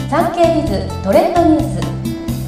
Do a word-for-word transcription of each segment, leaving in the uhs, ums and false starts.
産経ビズトレンドニュース。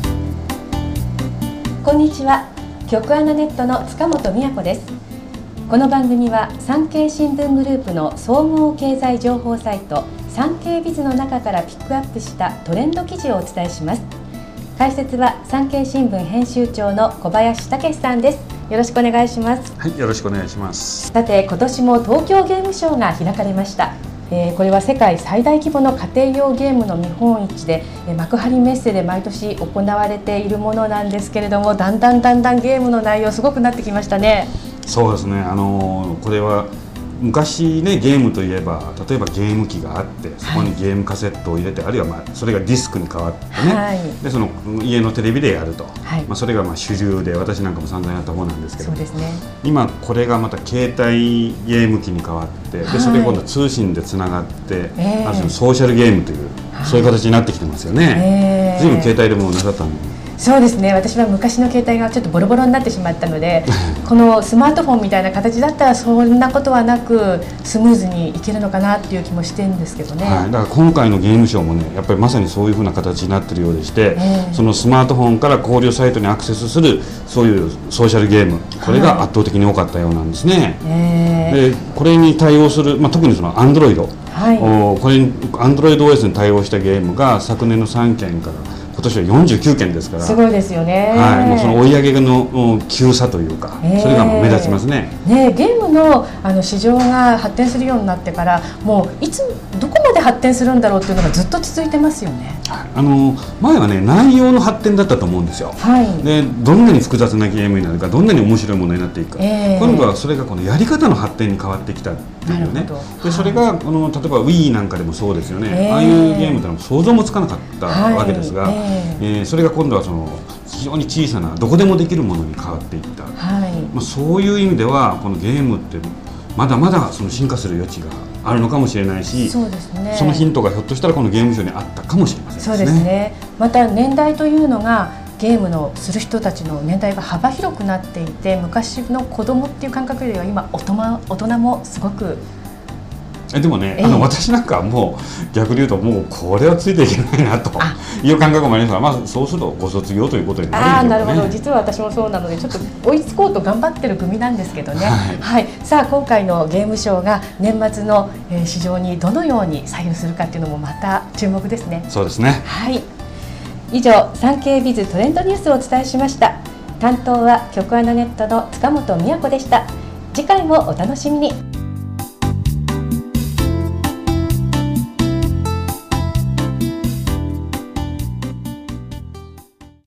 こんにちは、局アナネットの塚本美也子です。この番組は産経新聞グループの総合経済情報サイト産経ビズの中からピックアップしたトレンド記事をお伝えします。解説は産経新聞編集長の小林武さんです。よろしくお願いします。 はい、よろしくお願いします。 さて、今年も東京ゲームショウが開かれました。えー、これは世界最大規模の家庭用ゲームの見本市で、えー、幕張メッセで毎年行われているものなんですけれども、だんだんだんだんゲームの内容すごくなってきましたね。 そうですね、あのー、これは昔ね、ゲームといえば例えばゲーム機があって、そこにゲームカセットを入れて、はい、あるいはまあそれがディスクに変わってね、はい、でその家のテレビでやると、はい、まあそれがまあ主流で、私なんかも散々やった方なんですけど、そうですね、今これがまた携帯ゲーム機に変わって、はい、でそれ今度通信でつながって、えー、あのソーシャルゲームという、はい、そういう形になってきてますよね。随分、えー、携帯でもなさったんで。 そうですね、私は昔の携帯がちょっとボロボロになってしまったのでこのスマートフォンみたいな形だったらそんなことはなくスムーズにいけるのかなっていう気もしてるんですけどね、 はい、だから今回のゲームショーもね、やっぱりまさにそういうふうな形になっているようでして、えー、そのスマートフォンから交流サイトにアクセスするそういうソーシャルゲーム、これが圧倒的に多かったようなんですね、はい、えー、でこれに対応する、まあ、特にその Android、はい、おこれに Android オーエス に対応したゲームが昨年のさんけんから今年はよんじゅうきゅうけんですから、 すごいですよね。 はい、もうその追い上げの急さというか、えー、それが目立ちますね。 ね、ゲームのあの市場が発展するようになってから、もういつどこまで発展するんだろうっていうのがずっと続いてますよね。 あの前はね、内容の発展だったと思うんですよ、はい、でどんなに複雑なゲームになるか、どんなに面白いものになっていくか、えー、今度はそれがこのやり方の発展に変わってきたっていうね。でそれがこの例えば Wii なんかでもそうですよね、えー、ああいうゲームってのは想像もつかなかったわけですが、はい、えー、それが今度はその非常に小さなどこでもできるものに変わっていった、はい、まあ、そういう意味ではこのゲームってまだまだその進化する余地があるのかもしれないし、そうですね、そのヒントがひょっとしたらこのゲームショーにあったかもしれませんね。 そうですね、また年代というのがゲームのする人たちの年代が幅広くなっていて、昔の子供っていう感覚よりは今大人、大人もすごくえでもね、あの私なんかはもう逆に言うと、もうこれはついていけないなという感覚もありますが、まあ、そうするとご卒業ということになるんでしょうかね。あ、なるほど、 実は私もそうなのでちょっと追いつこうと頑張ってる組なんですけどね、はいはい、さあ今回のゲームショーが年末の市場にどのように左右するかっていうのもまた注目ですね。 そうですね、 はい、以上産経ビズトレンドニュースをお伝えしました。担当は局アナネットの塚本美也子でした。次回もお楽しみに。